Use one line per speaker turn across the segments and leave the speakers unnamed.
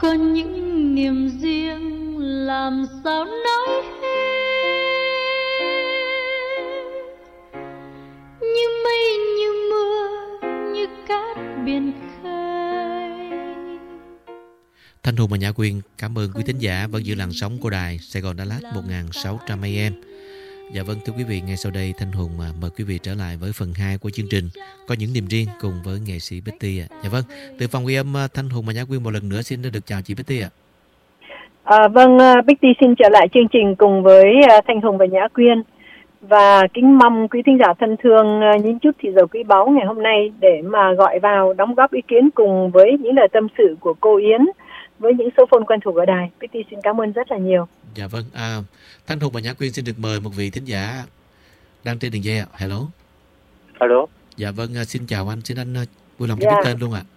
có những niềm riêng làm sao nói hết, như mây như mưa như cát biển khơi.
Thanh Hùng và Nhã Quyên cảm ơn quý thính giả vẫn giữ làn sóng của đài Sài Gòn Đà Lạt 1600 AM. Dạ vâng, thưa quý vị, ngay sau đây Thanh Hùng mời quý vị trở lại với phần 2 của chương trình Có những niềm riêng cùng với nghệ sĩ Betty ạ. Dạ vâng, từ phòng ghi âm Thanh Hùng và Nhã Quyên một lần nữa xin được chào chị Betty ạ.
Vâng, Betty xin trở lại chương trình cùng với Thanh Hùng và Nhã Quyên, và kính mong quý thính giả thân thương những chút thì giờ quý báu ngày hôm nay để mà gọi vào đóng góp ý kiến cùng với những lời tâm sự của cô Yến với những số phone quen thuộc ở đài. Betty xin cảm ơn rất là nhiều.
Dạ vâng, Thanh Hùng và Nhã Quyên xin được mời một vị thính giả đang trên đường dây ạ. Hello.
Hello.
Dạ vâng, xin chào anh, xin anh vui lòng cho biết tên luôn ạ.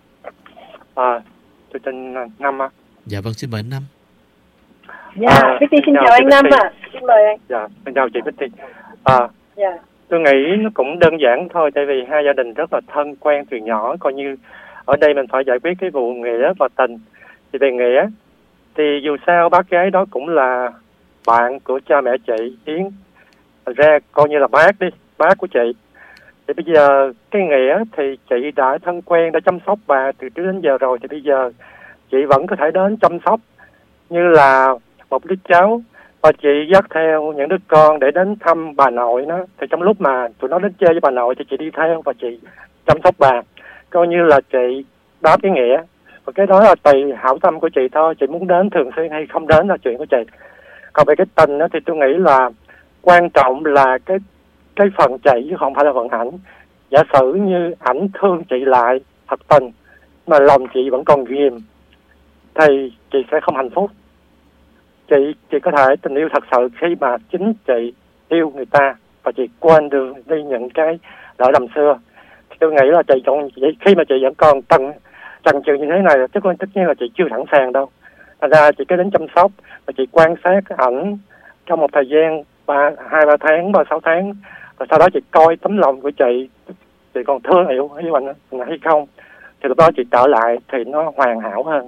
Tôi tên Năm ạ.
Dạ vâng, xin mời anh Năm.
Betty xin chào anh Năm ạ. Xin mời anh.
Dạ, xin chào chị Betty. Tôi nghĩ nó cũng đơn giản thôi, tại vì hai gia đình rất là thân quen từ nhỏ, coi như ở đây mình phải giải quyết cái vụ nghĩa và tình. Thì về nghĩa thì dù sao bác gái đó cũng là bạn của cha mẹ chị Yến, ra coi như là bác của chị. Thì bây giờ cái nghĩa thì chị đã thân quen, đã chăm sóc bà từ trước đến giờ rồi, thì bây giờ chị vẫn có thể đến chăm sóc như là một đứa cháu, và chị dắt theo những đứa con để đến thăm bà nội nó. Thì trong lúc mà tụi nó đến chơi với bà nội thì chị đi theo và chị chăm sóc bà, coi như là chị đáp cái nghĩa. Và cái đó là tùy hảo tâm của chị thôi, chị muốn đến thường xuyên hay không đến là chuyện của chị. Còn về cái tình đó thì tôi nghĩ là quan trọng là cái phần chị chứ không phải là phần ảnh. Giả sử như ảnh thương chị lại thật tình mà lòng chị vẫn còn ghim thì chị sẽ không hạnh phúc. Chị có thể tình yêu thật sự khi mà chính chị yêu người ta và chị quên đi những cái lỗi lầm xưa. Thì tôi nghĩ là khi mà chị vẫn còn chần chừ như thế này, tất nhiên là chị chưa sẵn sàng đâu. Thành ra chị cứ đến chăm sóc và chị quan sát ảnh trong một thời gian 2-3 tháng, 6 tháng, và sau đó chị coi tấm lòng của chị còn thương yêu anh hay không, thì lúc đó chị trở lại thì nó hoàn hảo hơn.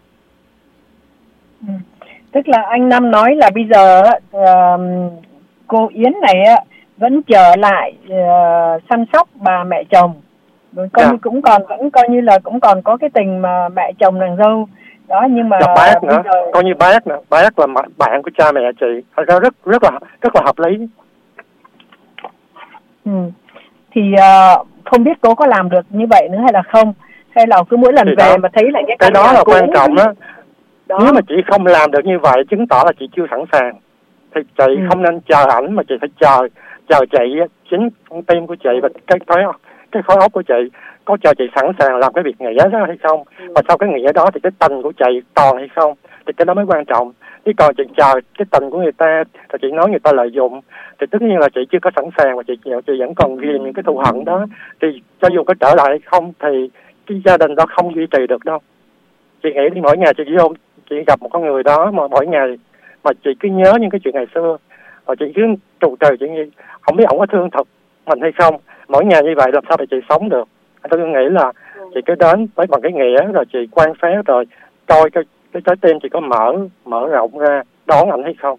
Tức là anh Năm nói là bây giờ cô Yến này vẫn trở lại săn sóc bà mẹ chồng, rồi vẫn coi như là cũng còn có cái tình mà mẹ chồng nàng dâu đó, nhưng mà
bác nữa, coi như bác nữa, bác là bạn của cha mẹ chị, thật ra rất là hợp lý.
Thì không biết cô có làm được như vậy nữa hay là không, hay là cứ mỗi lần thì về đó, mà thấy lại cái
đó là quan trọng đó. Nếu mà chị không làm được như vậy chứng tỏ là chị chưa sẵn sàng. Thì chị không nên chờ ảnh, mà chị phải chờ chị, chính con tim của chị và cái khối óc của chị có chờ chị sẵn sàng làm cái việc nghĩa đó hay không, và sau cái nghĩa đó thì cái tình của chị còn hay không, thì cái đó mới quan trọng. Chứ còn chị chờ cái tình của người ta rồi chị nói người ta lợi dụng thì tất nhiên là chị chưa có sẵn sàng, và chị vẫn còn ghiền những cái thù hận đó. Thì cho dù có trở lại hay không thì cái gia đình đó không duy trì được đâu. Chị nghĩ thì mỗi ngày chị gặp một con người đó mà mỗi ngày mà chị cứ nhớ những cái chuyện ngày xưa, và chị cứ trù trừ, chị nghĩ không biết ổng có thương thật mình hay không. Mỗi ngày như vậy làm sao để chị sống được. Tôi nghĩ là chị cứ đến với bằng cái nghĩa, rồi chị quan sát, rồi coi cái trái tim chị có mở rộng ra đón ảnh hay không.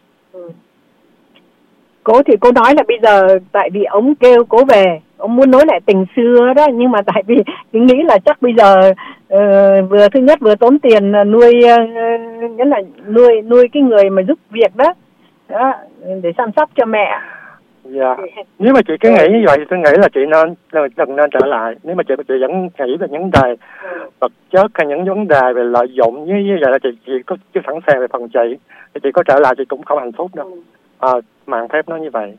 Cô nói là bây giờ tại vì ông kêu cô về, ông muốn nối lại tình xưa đó, nhưng mà tại vì nghĩ là chắc bây giờ thứ nhất vừa tốn tiền nuôi, nghĩa là nuôi cái người mà giúp việc đó để chăm sóc cho mẹ.
Dạ. Nếu mà chị cứ nghĩ như vậy thì tôi nghĩ là chị đừng nên trở lại. Nếu mà chị vẫn nghĩ về những vấn đề vật chất hay những vấn đề về lợi dụng như vậy là chị có chưa sẵn sàng về phần chị, thì chị có trở lại chị cũng không hạnh phúc đâu. Mạng phép nó như vậy.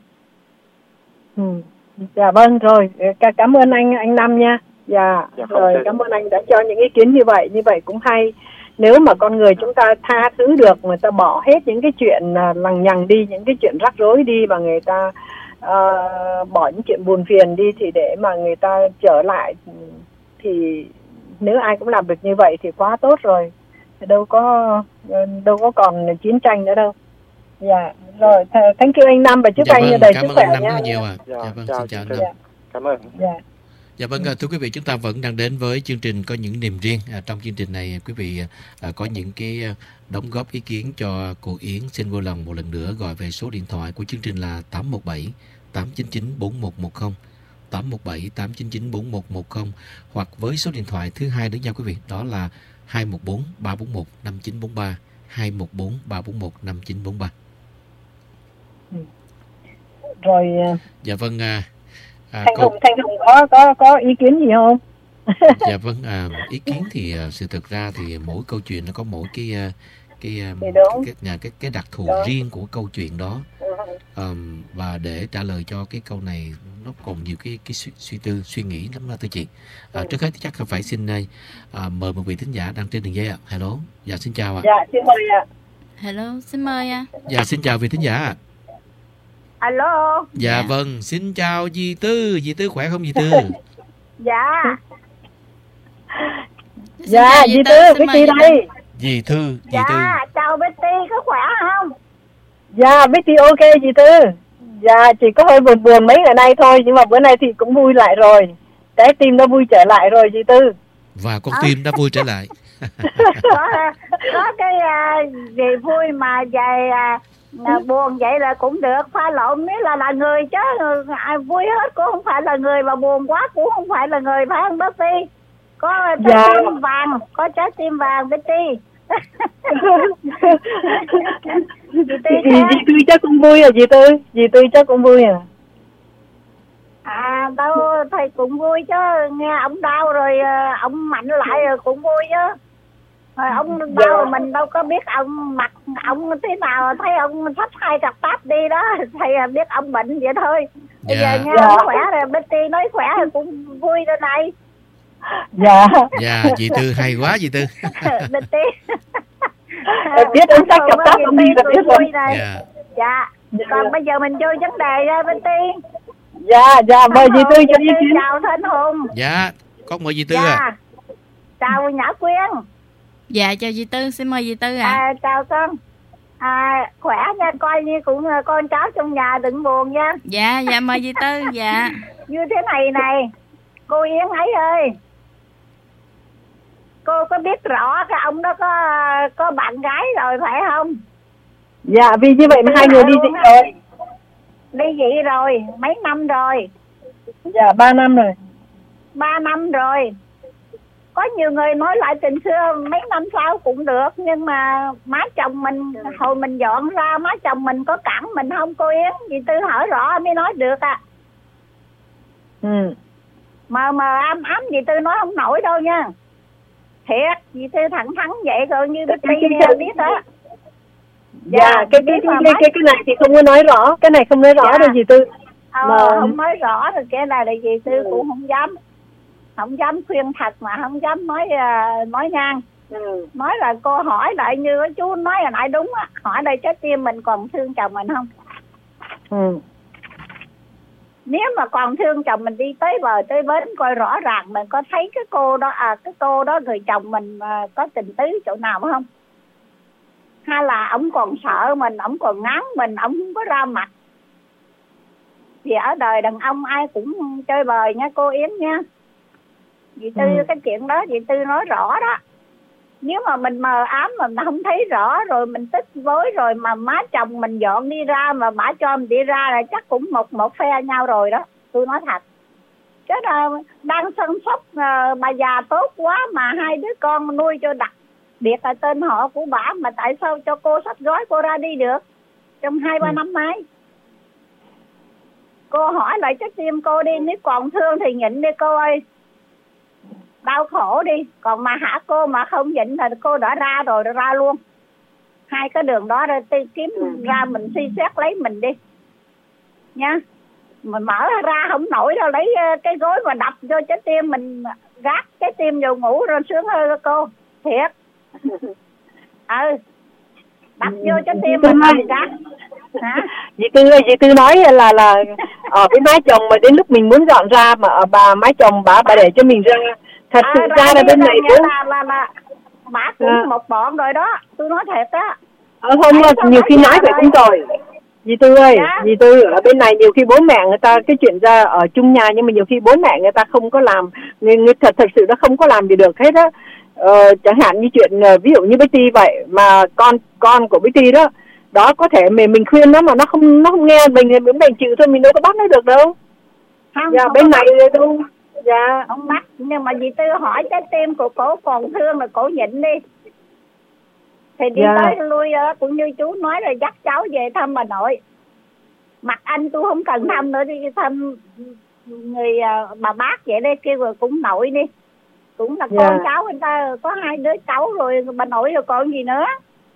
Dạ vâng, rồi cảm ơn anh Năm nha. Dạ rồi, cảm ơn anh đã cho những ý kiến như vậy cũng hay. Nếu mà con người chúng ta tha thứ được, người ta bỏ hết những cái chuyện lằng nhằng đi, những cái chuyện rắc rối đi, và người ta bỏ những chuyện buồn phiền đi, thì để mà người ta trở lại, thì nếu ai cũng làm được như vậy thì quá tốt rồi. Đâu có còn chiến tranh nữa đâu. Dạ, rồi, thank you anh Năm, và chúc anh đời sức khỏe nha.
Cảm ơn anh Năm rất nhiều ạ. Dạ vâng, xin chào anh Năm.
Cảm ơn.
Dạ vâng, thưa quý vị, chúng ta vẫn đang đến với chương trình Có Những Niềm Riêng. Trong chương trình này, quý vị có những cái đóng góp ý kiến cho cô Yến, xin vui lòng một lần nữa gọi về số điện thoại của chương trình là 817 899 4110, 817 899 4110, hoặc với số điện thoại thứ hai nữa nha quý vị, đó là 214 341 5943, 214 341 5943.
Rồi.
Dạ vâng.
Thanh Hùng có ý kiến gì không?
Dạ vâng, ý kiến thì sự thực ra thì mỗi câu chuyện nó có mỗi cái đặc thù riêng của câu chuyện đó. Và để trả lời cho cái câu này nó còn nhiều cái suy nghĩ lắm đó thưa chị. Trước hết chắc phải xin mời một vị thính giả đang trên đường dây ạ. Hello, dạ xin chào ạ.
Dạ xin mời ạ.
Hello, xin mời ạ.
Dạ xin chào vị thính giả ạ.
Alo.
Dạ vâng, xin chào dì Tư. Dì Tư khỏe không dì Tư?
Dạ. Dạ dì Tư, Betty đây.
Dì Tư.
Dạ, chào Betty, có khỏe không? Dạ Betty ok dì Tư. Dạ chỉ có hơi buồn mấy ngày nay thôi, nhưng mà bữa nay thì cũng vui lại rồi. Trái tim nó vui trở lại rồi dì Tư.
Và con tim đã vui trở lại.
Có cái gì vui mà về buồn vậy là cũng được, pha lộn nếu là người chứ vui hết cũng không phải là người, mà buồn quá cũng không phải là người, phải không Betty? Có trái tim vàng, có trái tim vàng Betty. Dì Tư chắc cũng vui à dì Tư chắc cũng vui à. Đâu thầy cũng vui chứ, nghe ông đau rồi ông mạnh lại rồi cũng vui chứ. Rồi ông đau mình đâu có biết ông mặt ông thế nào, thấy ông thách hai cặp táp đi đó, thầy biết ông bệnh vậy thôi. Bây giờ nghe ông khỏe rồi, Betty nói khỏe rồi cũng vui rồi này.
Dạ dì Tư hay quá dì Tư.
Betty biết ông thách cặp táp ông đi là biết rồi. Dạ. Còn bây giờ mình vô vấn đề ra Betty. Dạ mời dì Tư cho ý kiến. Chào Thanh Hùng.
Dạ con mời dì Tư à.
Chào Nhã Quyên.
Dạ chào dì Tư, xin mời dì Tư ạ.
Chào con. Khỏe nha, coi như cũng con cháu trong nhà đừng buồn nha.
Dạ mời dì Tư. Dạ
như thế này cô Yến ấy ơi, cô có biết rõ cái ông đó có bạn gái rồi phải không? Dạ vì như vậy mà hai người đi dị rồi. Đi dị rồi mấy năm rồi? Dạ 3 năm rồi. 3 năm rồi. Có nhiều người nói lại tình xưa mấy năm sau cũng được, nhưng mà má chồng mình hồi mình dọn ra má chồng mình có cản mình không cô Yến? Dì Tư hỏi rõ mới nói được à. Mà ám dì Tư nói không nổi đâu nha. Thiệt, dì Tư thẳng thắn vậy rồi như Betty biết đó. Dạ, cái này thì không có nói rõ, cái này không nói rõ đâu dì Tư. Không nói rõ rồi cái này là dì Tư cũng không dám khuyên thật, mà không dám nói ngang. Nói là cô hỏi lại như chú nói là lại đúng á, hỏi đây trái tim mình còn thương chồng mình không? Nếu mà còn thương chồng mình đi tới bờ tới bến coi rõ ràng mình có thấy cái cô đó người chồng mình có tình tứ chỗ nào không? Hay là ổng còn sợ mình, ổng còn ngán mình, ổng không có ra mặt? Vì ở đời đàn ông ai cũng chơi bời nha cô Yến nha. Dì Tư cái chuyện đó dì Tư nói rõ đó. Nếu mà mình mờ ám mà mình không thấy rõ rồi mình tức vối rồi mà má chồng mình dọn đi ra mà bả cho mình đi ra là chắc cũng một phe nhau rồi đó. Tôi nói thật. Chứ là đang săn sóc bà già tốt quá mà hai đứa con nuôi cho đặc biệt là tên họ của bả, mà tại sao cho cô xách gói cô ra đi được trong 2-3 năm nay? Cô hỏi lại trái tim cô đi, nếu còn thương thì nhịn đi cô ơi, đau khổ đi. Còn mà hả cô mà không nhịn thì cô đã ra rồi, ra luôn. Hai cái đường đó rồi kiếm ra mình suy xét lấy mình đi nha. Mình mở ra không nổi đâu, lấy cái gối mà đập vô trái tim mình, gác trái tim vô ngủ rồi sướng hơn cô. Thiệt. Đập vô trái tim mình gác. Dì Tư nói là ở với má chồng mà đến lúc mình muốn dọn ra mà bà má chồng bà để cho mình ra. Thật sự ra là bên này cũng là bà cũng một bọn rồi đó, tôi nói thiệt á. Không, nhiều khi nói vậy cũng rồi. Dì Tư ơi,
Dạ.
dì Tư ở bên này nhiều khi bố mẹ người ta cái chuyện ra ở chung nhà, nhưng mà nhiều khi bố mẹ người ta không có làm, người thật sự nó không có làm gì được hết á. Chẳng hạn như chuyện ví dụ như Betty vậy, mà con của Betty đó có thể mình khuyên nó mà nó không nghe mình chịu thôi, mình đâu có bắt nó được đâu.
Không,
Dạ,
không
bên
có
này đâu. Dạ.
không bắt, nhưng mà dì Tư hỏi trái tim của cổ còn thương là cổ nhịn đi. Thì đi
Dạ.
tới lui cũng như chú nói là dắt cháu về thăm bà nội. Mặt anh tôi không cần thăm nữa, đi thăm người bà bác vậy đây, kêu rồi cũng nội đi. Cũng là
Dạ.
con cháu người ta có 2 đứa cháu rồi, bà nội rồi còn gì nữa.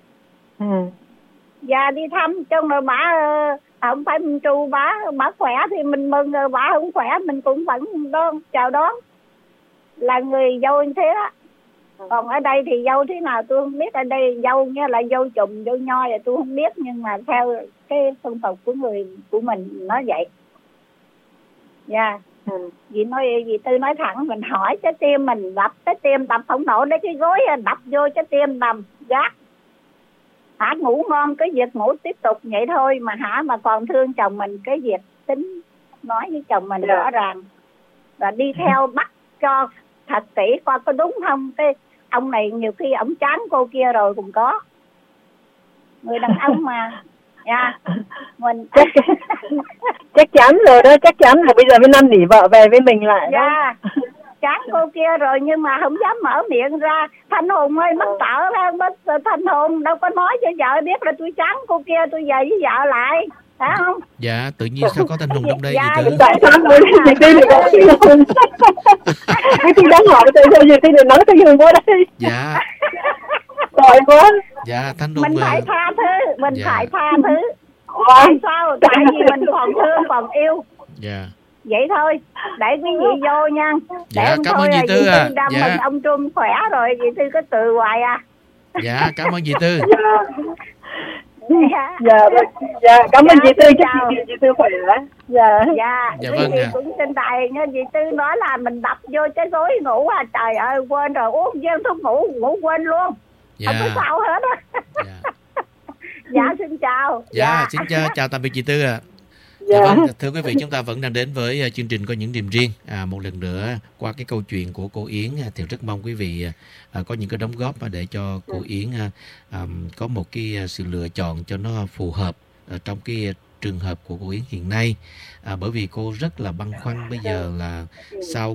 Dạ đi thăm trong rồi bà không phải mình trù bà khỏe thì mình mừng, rồi bà không khỏe mình cũng vẫn chào đón, là người dâu như thế đó. Còn ở đây thì dâu thế nào tôi không biết, ở đây dâu nghĩa là dâu chùm dâu nhoi là tôi không biết, nhưng mà theo cái phong tục của người của mình nói vậy. Dạ. Dì Tư nói thẳng, mình hỏi trái tim mình đập, trái tim đập không nổi, lấy cái gối đập vô trái tim nằm gác. Ngủ ngon cái việc ngủ tiếp tục vậy thôi, mà còn thương chồng mình, cái việc tính nói với chồng mình rõ ràng và đi theo bắt cho thật kỹ coi có đúng không. Cái ông này nhiều khi ổng chán cô kia rồi cũng có, người đàn ông mà. Dạ. Mình
chắc chắn rồi đó, chắc chắn là bây giờ mới năn nỉ vợ về với mình lại đó.
Dạ. Chán cô kia rồi nhưng mà không dám mở miệng ra. Thanh Hùng ơi, mất tở ra, Thanh Hùng đâu có nói cho vợ biết là tôi chán cô kia, tôi về với vợ lại, phải không?
Dạ, tự nhiên sao có Thanh Hùng trong đây
Dạ,
vậy Tư?
Tại sao dì Tư lại gọi Thanh Hùng? Cái tôi đang hỏi tại sao dì Tư lại nói Thanh Hùng qua đây?
Dạ.
Tội quá.
Dạ, Thanh Hùng
Mình phải tha thứ, mình
dạ.
phải tha thứ. Tại sao? Tại vì mình còn thương, còn yêu.
Dạ.
Vậy thôi, để quý vị vô nha.
Dạ, cảm ơn dì Tư
à.
Dạ.
Mình ông Trung khỏe rồi, dì Tư có từ hoài à.
Dạ, cảm ơn dì Tư.
Dạ, cảm ơn dì Tư,
chào.
Dì Tư khỏe. Dạ.
Dạ,
Dạ
quý
vâng
vị
ạ.
cũng xin tài nha, dì Tư nói là mình đập vô cái gối ngủ à, trời ơi quên rồi, uống viên thuốc ngủ quên luôn.
Dạ.
Không có sao hết á.
Dạ.
Dạ, xin chào.
Dạ, xin chào tạm biệt chị Tư ạ. Dạ vâng, thưa quý vị, chúng ta vẫn đang đến với chương trình Có Những Niềm Riêng. Một lần nữa, qua cái câu chuyện của cô Yến thì rất mong quý vị có những cái đóng góp để cho cô Yến có một cái sự lựa chọn cho nó phù hợp trong cái trường hợp của cô Yến hiện nay. Bởi vì cô rất là băn khoăn bây giờ là sau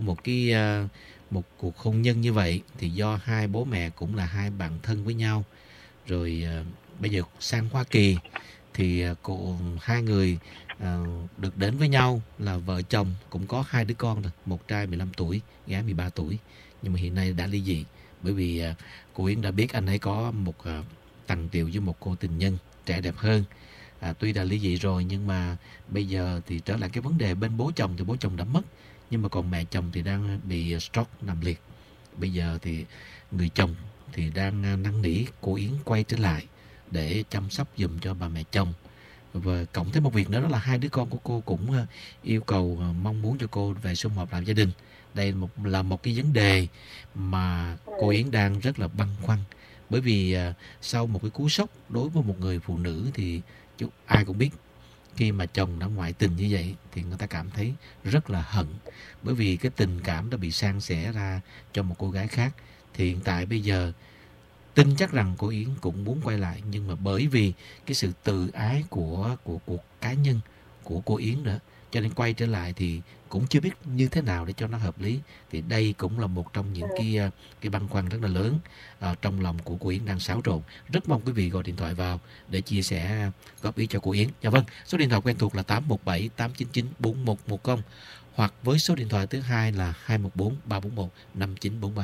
một cuộc hôn nhân như vậy thì do hai bố mẹ cũng là hai bạn thân với nhau. Rồi bây giờ sang Hoa Kỳ thì hai người được đến với nhau là vợ chồng, cũng có 2 đứa con rồi, một trai 15 tuổi, gái 13 tuổi. Nhưng mà hiện nay đã ly dị bởi vì cô Yến đã biết anh ấy có một tằng tiệu với một cô tình nhân trẻ đẹp hơn. Tuy đã ly dị rồi nhưng mà bây giờ thì trở lại cái vấn đề bên bố chồng thì bố chồng đã mất, nhưng mà còn mẹ chồng thì đang bị stroke nằm liệt. Bây giờ thì người chồng thì đang năn nỉ cô Yến quay trở lại để chăm sóc giùm cho bà mẹ chồng. Và cộng thêm một việc nữa đó là 2 đứa con của cô cũng yêu cầu mong muốn cho cô về sum họp làm gia đình. Đây là một cái vấn đề mà cô Yến đang rất là băn khoăn. Bởi vì sau một cái cú sốc đối với một người phụ nữ thì ai cũng biết khi mà chồng đã ngoại tình như vậy thì người ta cảm thấy rất là hận. Bởi vì cái tình cảm đã bị san sẻ ra cho một cô gái khác. Thì hiện tại bây giờ tin chắc rằng cô Yến cũng muốn quay lại, nhưng mà bởi vì cái sự tự ái của cá nhân của cô Yến nữa, cho nên quay trở lại thì cũng chưa biết như thế nào để cho nó hợp lý. Thì đây cũng là một trong những cái băn khoăn rất là lớn trong lòng của cô Yến đang xáo trộn. Rất mong quý vị gọi điện thoại vào để chia sẻ góp ý cho cô Yến. Dạ vâng, số điện thoại quen thuộc là 817 899 4110 hoặc với số điện thoại thứ hai là 214 341 5943.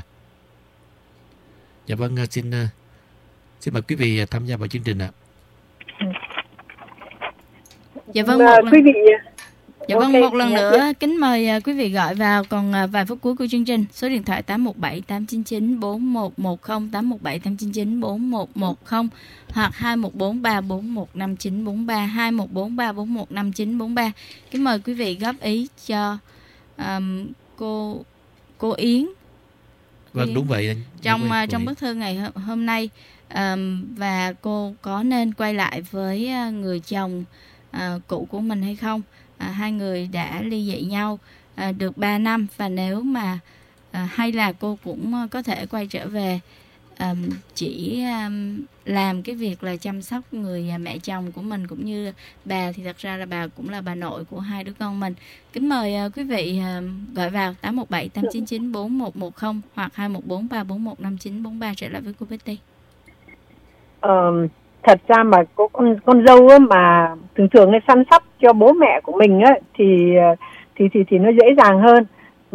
Dạ vâng, xin mời quý vị tham gia vào chương trình ạ.
Dạ vâng,
quý vị.
Dạ vâng, một lần nữa kính mời quý vị gọi vào còn vài phút cuối của chương trình. Số điện thoại 817 899 4110, 817 899 4110 hoặc 214 341 5943, 214 341 5943. Kính mời quý vị góp ý cho cô Yến.
Vâng, đúng vậy.
Trong bức thư ngày hôm nay, và cô có nên quay lại với người chồng cũ của mình hay không. Hai người đã ly dị nhau được 3 năm, và nếu mà hay là cô cũng có thể quay trở về chỉ làm cái việc là chăm sóc người mẹ chồng của mình, cũng như bà thì thật ra là bà cũng là bà nội của hai đứa con mình. Kính mời quý vị gọi vào 817 899 4110 hoặc 214 341 5943 trở lại với cô Betty.
Thật ra mà có con dâu á, mà thường thường nó săn sóc cho bố mẹ của mình á, thì nó dễ dàng hơn,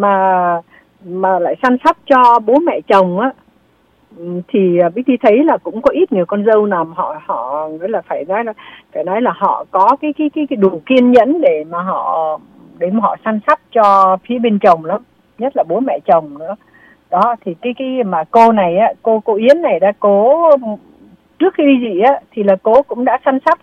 mà lại săn sóc cho bố mẹ chồng á, thì Betty thấy là cũng có ít người con dâu nào mà họ là phải nói là họ có cái đủ kiên nhẫn để mà họ săn sóc cho phía bên chồng lắm, nhất là bố mẹ chồng nữa. Đó thì cái mà cô này á, cô Yến này đã cố trước khi ly dị á, thì là cô cũng đã săn sóc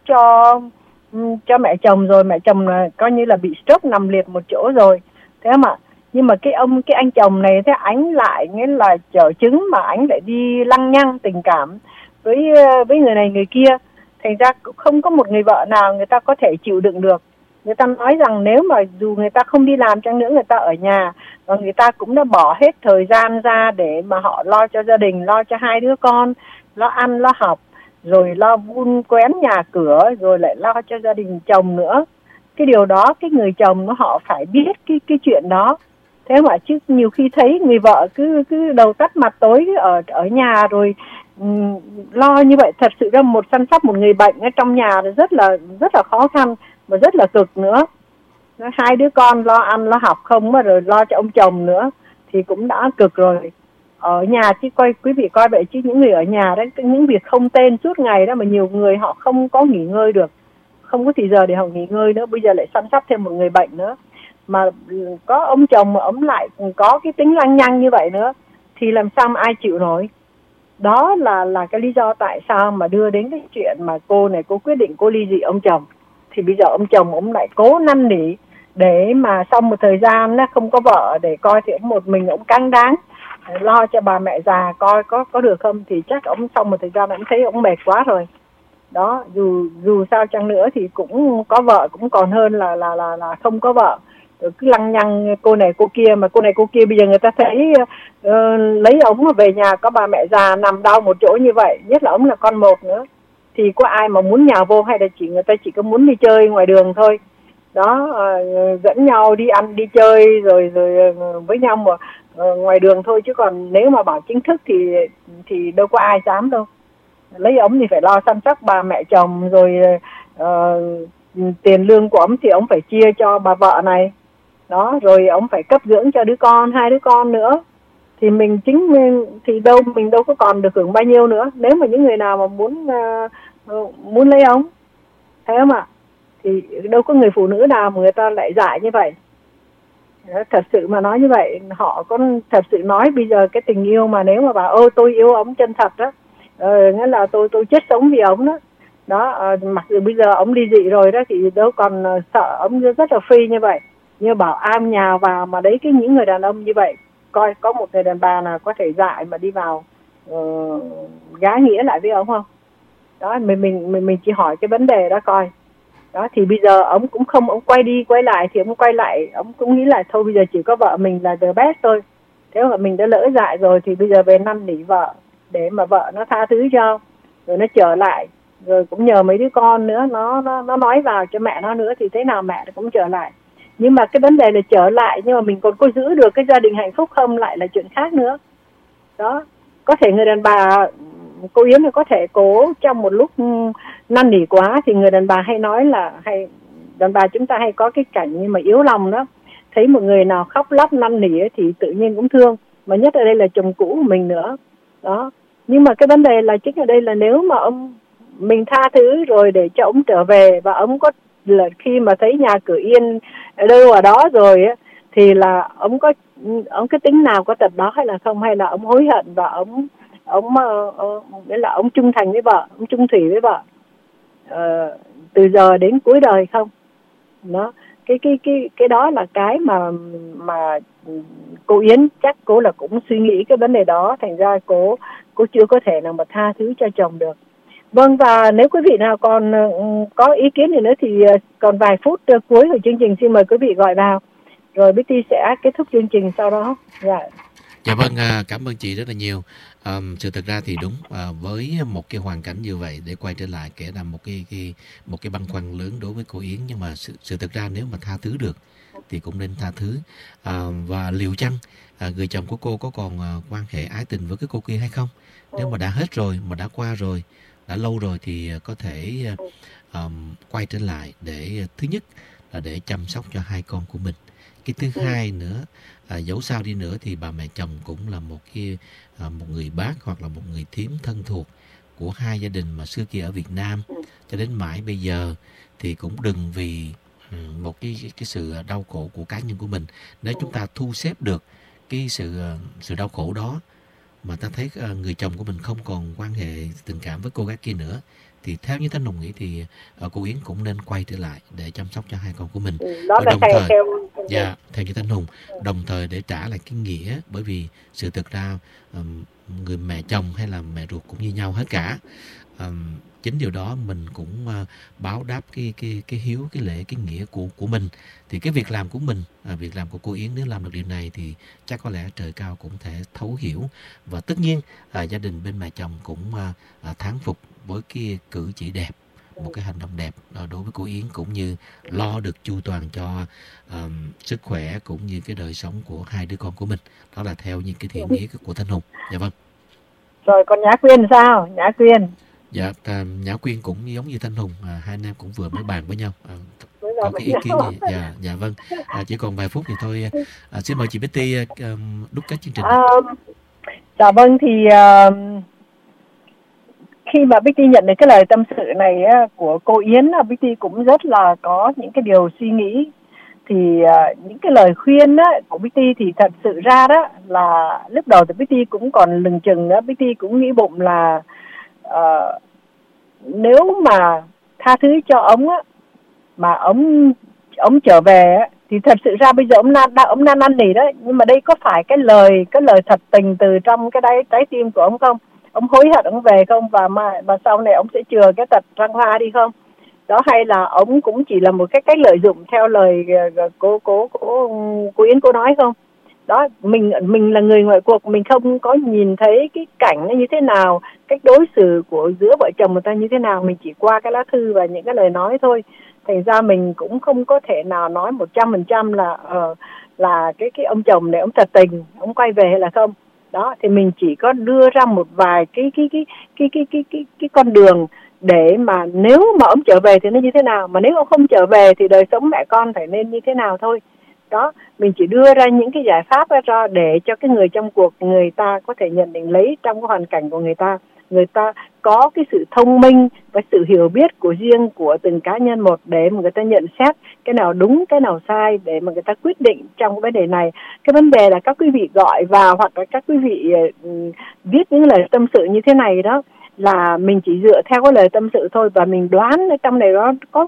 cho mẹ chồng rồi. Mẹ chồng là coi như là bị stroke nằm liệt một chỗ rồi, thế mà nhưng mà cái anh chồng này thế anh lại nghĩa là chở chứng, mà anh lại đi lăng nhăng tình cảm với người này người kia. Thành ra cũng không có một người vợ nào người ta có thể chịu đựng được. Người ta nói rằng nếu mà dù người ta không đi làm chăng nữa, người ta ở nhà và người ta cũng đã bỏ hết thời gian ra để mà họ lo cho gia đình, lo cho hai đứa con, lo ăn lo học, rồi lo vun quén nhà cửa, rồi lại lo cho gia đình chồng nữa. Cái điều đó cái người chồng họ phải biết cái chuyện đó. Thế mà chứ nhiều khi thấy người vợ cứ đầu tắt mặt tối ở nhà rồi lo như vậy, thật sự ra một săn sóc một người bệnh ở trong nhà là rất là khó khăn và rất là cực nữa. Hai đứa con lo ăn lo học không mà rồi lo cho ông chồng nữa thì cũng đã cực rồi. Ở nhà chứ quý vị coi vậy, chứ những người ở nhà đấy, những việc không tên suốt ngày đó, mà nhiều người họ không có nghỉ ngơi được, không có thì giờ để họ nghỉ ngơi nữa, bây giờ lại săn sóc thêm một người bệnh nữa, mà có ông chồng mà ông lại có cái tính lăng nhăng như vậy nữa thì làm sao mà ai chịu nổi. Đó là cái lý do tại sao mà đưa đến cái chuyện mà cô này cô quyết định cô ly dị ông chồng. Thì bây giờ ông chồng ông lại cố năn nỉ để mà sau một thời gian nó không có vợ để coi thì ông một mình ông căng đáng lo cho bà mẹ già coi có được không. Thì chắc ông sau một thời gian ông thấy ông mệt quá rồi. Đó, dù sao chăng nữa thì cũng có vợ cũng còn hơn là không có vợ. Rồi cứ lăng nhăng cô này cô kia, mà cô này cô kia bây giờ người ta thấy lấy ống mà về nhà có bà mẹ già nằm đau một chỗ như vậy, nhất là ống là con một nữa, thì có ai mà muốn nhào vô, hay là người ta chỉ có muốn đi chơi ngoài đường thôi. Đó, dẫn nhau đi ăn đi chơi rồi với nhau mà ngoài đường thôi, chứ còn nếu mà bảo chính thức thì đâu có ai dám đâu. Lấy ống thì phải lo chăm sóc bà mẹ chồng, rồi tiền lương của ông thì ông phải chia cho bà vợ này. Đó, rồi ông phải cấp dưỡng cho hai đứa con nữa. Thì mình đâu có còn được hưởng bao nhiêu nữa. Nếu mà những người nào mà muốn lấy ống, thấy không ạ? Thì đâu có người phụ nữ nào mà người ta lại dại như vậy. Thật sự mà nói như vậy, họ có thật sự nói bây giờ cái tình yêu mà nếu mà bảo tôi yêu ông chân thật đó, nghĩa là tôi chết sống vì ông đó. Đó, mặc dù bây giờ ông ly dị rồi đó thì đâu còn sợ ông rất là free như vậy. Nhưng bảo am nhào vào mà đấy, những người đàn ông như vậy, coi có một người đàn bà nào có thể dại mà đi vào gá nghĩa lại với ông không? Đó, mình chỉ hỏi cái vấn đề đó coi. Đó, thì bây giờ ông cũng không, ông quay đi quay lại thì ông quay lại, ông cũng nghĩ là thôi bây giờ chỉ có vợ mình là the best thôi. Thế mà mình đã lỡ dại rồi thì bây giờ về năn nỉ vợ để mà vợ nó tha thứ cho, rồi nó trở lại, rồi cũng nhờ mấy đứa con nữa nó nói vào cho mẹ nó nữa, thì thế nào mẹ cũng trở lại. Nhưng mà cái vấn đề là trở lại nhưng mà mình còn có giữ được cái gia đình hạnh phúc không lại là chuyện khác nữa. Đó, có thể người đàn bà cô Yến có thể cố trong một lúc năn nỉ quá thì người đàn bà hay nói là đàn bà chúng ta hay có cái cảnh nhưng mà yếu lòng đó, thấy một người nào khóc lóc năn nỉ thì tự nhiên cũng thương, mà nhất ở đây là chồng cũ của mình nữa. Đó, nhưng mà cái vấn đề là chính ở đây là nếu mà mình tha thứ rồi để cho ông trở về, và ông có là khi mà thấy nhà cửa yên ở đâu ở đó rồi á, thì là ông cái tính nào có tật đó hay là không, hay là ông hối hận và nghĩa là ông trung thành với vợ, ông trung thủy với vợ từ giờ đến cuối đời không. Đó, cái đó là cái mà cô Yến chắc cô là cũng suy nghĩ cái vấn đề đó, thành ra cô chưa có thể nào mà tha thứ cho chồng được. Vâng, và nếu quý vị nào còn có ý kiến gì nữa thì còn vài phút cuối của chương trình, xin mời quý vị gọi vào. Rồi Betty sẽ kết thúc chương trình sau đó.
Dạ vâng, cảm ơn chị rất là nhiều. Sự thật ra thì đúng, với một cái hoàn cảnh như vậy, để quay trở lại kể là một cái băn khoăn lớn đối với cô Yến, nhưng mà sự thật ra nếu mà tha thứ được thì cũng nên tha thứ. Và liệu chăng người chồng của cô có còn quan hệ ái tình với cái cô kia hay không? Nếu mà đã hết rồi, mà đã qua rồi, đã lâu rồi thì có thể quay trở lại để thứ nhất là để chăm sóc cho hai con của mình. Cái thứ hai nữa, dẫu sao đi nữa thì bà mẹ chồng cũng là một người bác hoặc là một người thím thân thuộc của hai gia đình mà xưa kia ở Việt Nam cho đến mãi bây giờ, thì cũng đừng vì một cái sự đau khổ của cá nhân của mình, nếu chúng ta thu xếp được cái sự đau khổ đó mà ta thấy người chồng của mình không còn quan hệ tình cảm với cô gái kia nữa, thì theo như Thanh Hùng nghĩ thì cô Yến cũng nên quay trở lại để chăm sóc cho hai con của mình.
Đó là
đồng thời
theo
như Thanh Hùng, đồng thời để trả lại cái nghĩa, bởi vì sự thực ra người mẹ chồng hay là mẹ ruột cũng như nhau hết cả. Chính điều đó mình cũng báo đáp cái hiếu, cái lễ, cái nghĩa của mình. Thì cái việc làm của mình, việc làm của cô Yến, nếu làm được điều này thì chắc có lẽ trời cao cũng thể thấu hiểu. Và tất nhiên gia đình bên mẹ chồng cũng thán phục với cái cử chỉ đẹp, một cái hành động đẹp đối với cô Yến, cũng như lo được chu toàn cho sức khỏe cũng như cái đời sống của hai đứa con của mình. Đó là theo những cái thiện nghĩa của Thanh Hùng. Dạ vâng.
Rồi còn Nhã Quyên sao? Nhã Quyên.
Dạ, Nhã Quyên cũng giống như Thanh Hùng, hai anh em cũng vừa mới bàn với nhau. Có cái ý kiến gì? Dạ vâng. Chỉ còn vài phút thì thôi. Xin mời chị Betty đúc kết chương trình.
Dạ vâng, thì khi mà Betty nhận được cái lời tâm sự này của cô Yến, Betty cũng rất là có những cái điều suy nghĩ. Thì những cái lời khuyên của Betty thì thật sự ra đó là lúc đầu thì Betty cũng còn lừng chừng đó. Betty cũng nghĩ bụng là nếu mà tha thứ cho ông mà ông trở về thì thật sự ra bây giờ ông nan năn nỉ đấy, nhưng mà đây có phải cái lời thật tình từ trong cái trái tim của ông không? Ông hối hận ông về không, và sau này ông sẽ chừa cái tật răng hoa đi không? Đó, hay là ông cũng chỉ là một cái cách lợi dụng theo lời cô Yến cô nói không? Đó, mình là người ngoài cuộc, mình không có nhìn thấy cái cảnh nó như thế nào, cách đối xử của giữa vợ chồng người ta như thế nào, mình chỉ qua cái lá thư và những cái lời nói thôi. Thành ra mình cũng không có thể nào nói 100% là cái ông chồng này ông thật tình, ông quay về hay là không. Đó, thì mình chỉ có đưa ra một vài cái con đường để mà nếu mà ông trở về thì nó như thế nào, mà nếu ông không trở về thì đời sống mẹ con phải nên như thế nào thôi. Đó, mình chỉ đưa ra những cái giải pháp ra để cho cái người trong cuộc người ta có thể nhận định lấy trong cái hoàn cảnh của người ta có cái sự thông minh và sự hiểu biết của riêng của từng cá nhân một, để mà người ta nhận xét cái nào đúng, cái nào sai, để mà người ta quyết định trong cái vấn đề này. Cái vấn đề là các quý vị gọi vào hoặc là các quý vị viết những lời tâm sự như thế này đó, là mình chỉ dựa theo cái lời tâm sự thôi, và mình đoán ở trong này đó có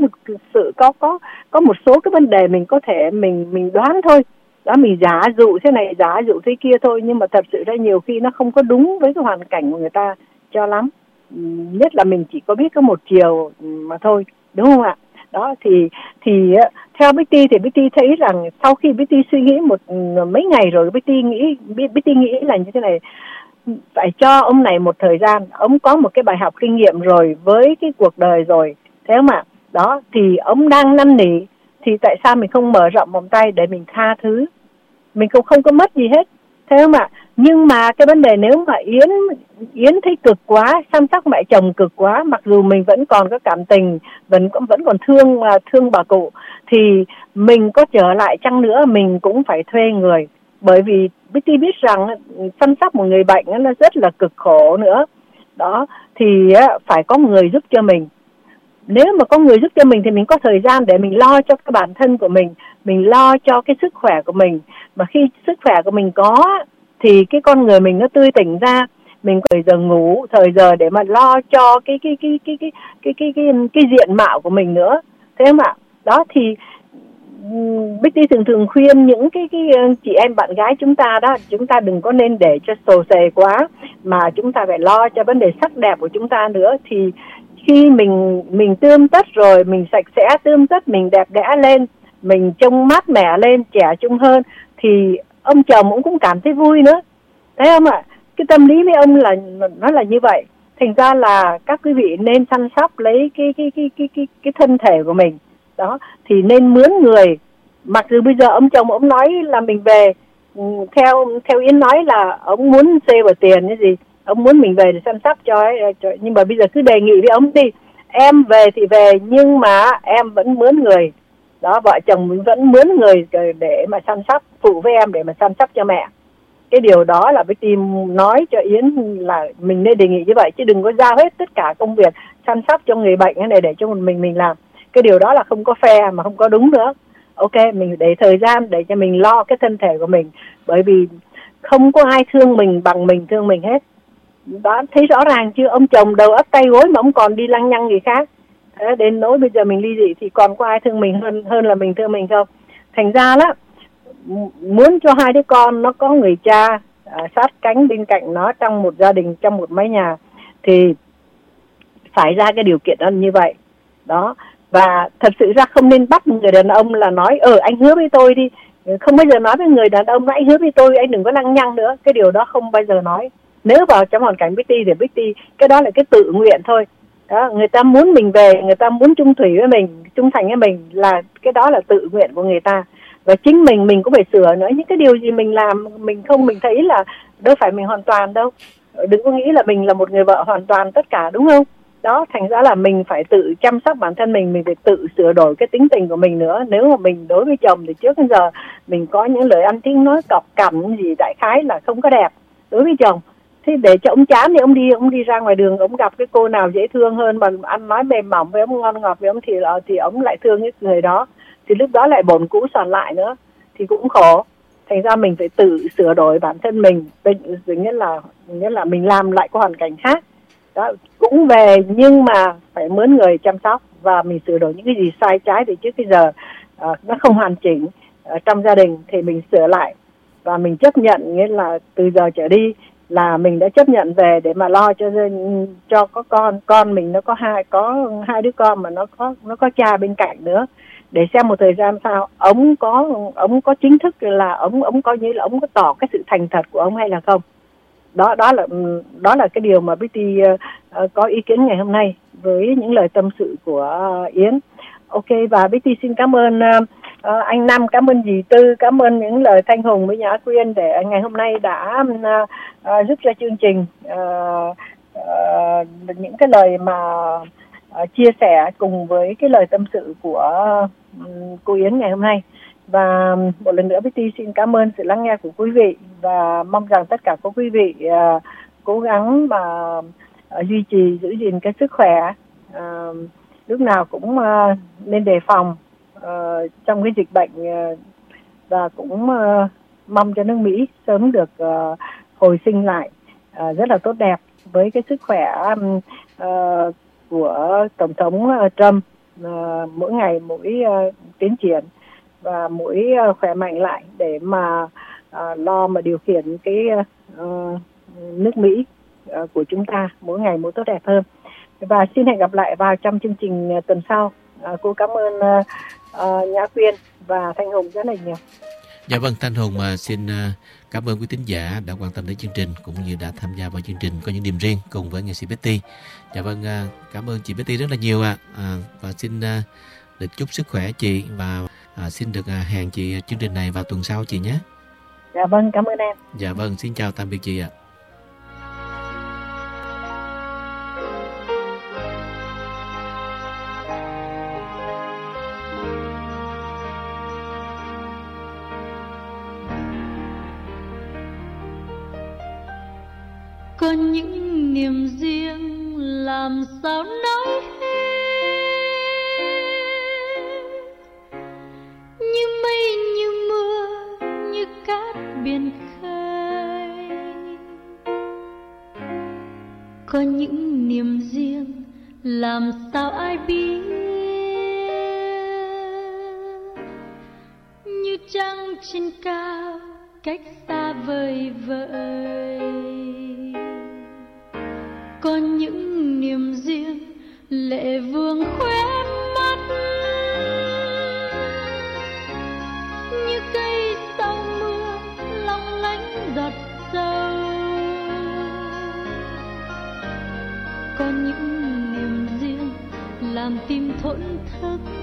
một số cái vấn đề mình có thể mình đoán thôi. Đó, mình giả dụ thế này, giả dụ thế kia thôi, nhưng mà thật sự ra nhiều khi nó không có đúng với cái hoàn cảnh của người ta cho lắm. Nhất là mình chỉ có biết có một chiều mà thôi, đúng không ạ? Đó, thì theo Betty thì Betty thấy rằng sau khi Betty suy nghĩ mấy ngày rồi, Betty nghĩ là như thế này: phải cho ông này một thời gian, ông có một cái bài học kinh nghiệm rồi với cái cuộc đời rồi, thế không ạ? Đó, thì ông đang năn nỉ, thì tại sao mình không mở rộng vòng tay để mình tha thứ? Mình cũng không có mất gì hết, thế không ạ? Nhưng mà cái vấn đề nếu mà Yến thấy cực quá, chăm sóc mẹ chồng cực quá, mặc dù mình vẫn còn có cảm tình, vẫn còn thương bà cụ, thì mình có trở lại chăng nữa mình cũng phải thuê người. Bởi vì Betty biết rằng chăm sóc một người bệnh nó rất là cực khổ nữa. Đó, thì phải có người giúp cho mình. Nếu mà có người giúp cho mình thì mình có thời gian để mình lo cho cái bản thân của mình lo cho cái sức khỏe của mình. Mà khi sức khỏe của mình có thì cái con người mình nó tươi tỉnh ra, mình có thời giờ ngủ, thời giờ để mà lo cho cái diện mạo của mình nữa, thế không ạ? Đó, thì Bích Ti thường khuyên những cái chị em bạn gái chúng ta đó, chúng ta đừng có nên để cho sồ sề quá, mà chúng ta phải lo cho vấn đề sắc đẹp của chúng ta nữa. Thì khi mình tươm tất rồi, mình sạch sẽ tươm tất, mình đẹp đẽ lên, mình trông mát mẻ lên, trẻ trung hơn, thì ông chồng cũng cảm thấy vui nữa, thấy không ạ? Cái tâm lý với ông là nó là như vậy. Thành ra là các quý vị nên săn sóc lấy cái thân thể của mình đó, thì nên mướn người. Mặc dù bây giờ ông chồng ông nói là mình về, theo Yến nói là ông muốn save vào tiền cái gì, ông muốn mình về để săn sóc cho ấy, nhưng mà bây giờ cứ đề nghị với ông đi, em về thì về nhưng mà em vẫn mướn người đó, vợ chồng mình vẫn mướn người để mà săn sóc, phụ với em để mà săn sóc cho mẹ. Cái điều đó là với team nói cho Yến là mình nên đề nghị như vậy, chứ đừng có giao hết tất cả công việc chăm sóc cho người bệnh này để cho mình làm. Cái điều đó là không có fair mà không có đúng nữa. Ok, mình để thời gian để cho mình lo cái thân thể của mình, bởi vì không có ai thương mình bằng mình thương mình hết. Đó, thấy rõ ràng chưa? Ông chồng đầu ấp tay gối mà ông còn đi lăng nhăng người khác. Thế đến nỗi bây giờ mình ly dị thì còn có ai thương mình hơn là mình thương mình không? Thành ra đó, muốn cho hai đứa con nó có người cha sát cánh bên cạnh nó trong một gia đình, trong một mái nhà, thì phải ra cái điều kiện đó như vậy đó. Và thật sự ra không nên bắt người đàn ông là nói anh hứa với tôi đi, không bao giờ nói với người đàn ông là anh hứa với tôi, anh đừng có lăng nhăng nữa. Cái điều đó không bao giờ nói. Nếu vào trong hoàn cảnh Bích Ti thì Bích Ti cái đó là cái tự nguyện thôi đó. Người ta muốn mình về, người ta muốn chung thủy với mình, trung thành với mình, là cái đó là tự nguyện của người ta. Và chính mình cũng phải sửa nữa. Những cái điều gì mình làm mình thấy là đâu phải mình hoàn toàn đâu. Đừng có nghĩ là mình là một người vợ hoàn toàn tất cả, đúng không? Đó, thành ra là mình phải tự chăm sóc bản thân mình phải tự sửa đổi cái tính tình của mình nữa. Nếu mà mình đối với chồng thì trước đến giờ mình có những lời ăn tiếng nói cọc cằn gì đại khái là không có đẹp đối với chồng. Thế để cho ông chán thì ông đi ra ngoài đường, ông gặp cái cô nào dễ thương hơn mà ăn nói mềm mỏng với ông, ngon ngọt với ông thì ông lại thương cái người đó. Thì lúc đó lại bổn cũ soạn lại nữa thì cũng khổ. Thành ra mình phải tự sửa đổi bản thân mình, nghĩa là mình làm lại cái hoàn cảnh khác đó, cũng về nhưng mà phải mướn người chăm sóc, và mình sửa đổi những cái gì sai trái từ trước bây giờ nó không hoàn chỉnh trong gia đình thì mình sửa lại, và mình chấp nhận, nghĩa là từ giờ trở đi là mình đã chấp nhận về để mà lo cho có con mình nó có hai đứa con mà nó có cha bên cạnh nữa, để xem một thời gian sau ông có chính thức là ông coi như là ông có tỏ cái sự thành thật của ông hay là không. Đó là cái điều mà Bích Ti có ý kiến ngày hôm nay với những lời tâm sự của Yến. Ok, và Bích Ti xin cảm ơn anh Năm, cảm ơn dì Tư, cảm ơn những lời Thanh Hùng với Nhã Quyên để ngày hôm nay đã giúp cho chương trình những cái lời mà chia sẻ cùng với cái lời tâm sự của cô Yến ngày hôm nay. Và một lần nữa Bích Ti xin cảm ơn sự lắng nghe của quý vị, và mong rằng tất cả các quý vị cố gắng mà duy trì giữ gìn cái sức khỏe, lúc nào cũng nên đề phòng trong cái dịch bệnh, và cũng mong cho nước Mỹ sớm được hồi sinh lại rất là tốt đẹp với cái sức khỏe của Tổng thống Trump, mỗi ngày mỗi tiến triển và mỗi khỏe mạnh lại để mà lo mà điều khiển cái nước Mỹ của chúng ta mỗi ngày mỗi tốt đẹp hơn. Và xin hẹn gặp lại vào trong chương trình tuần sau. Cô cảm ơn Nhã Quyên và Thanh Hùng rất là nhiều.
Dạ vâng, Thanh Hùng xin cảm ơn quý thính giả đã quan tâm đến chương trình cũng như đã tham gia vào chương trình Có Những Điểm Riêng cùng với nghệ sĩ Betty. Dạ vâng, cảm ơn chị Betty rất là nhiều và xin được chúc sức khỏe chị, và xin được hẹn chị chương trình này vào tuần sau chị nhé.
Dạ vâng, cảm ơn em.
Dạ vâng, xin chào tạm biệt chị ạ.
Có những niềm riêng làm sao nói hết, như mây như mưa như cát biển khơi. Có những niềm riêng làm sao ai biết, trăng trên cao cách xa vời vợi. Có những niềm riêng lệ vương khóe mắt, như cây sau mưa long lánh giọt sâu. Có những niềm riêng làm tim thổn thức,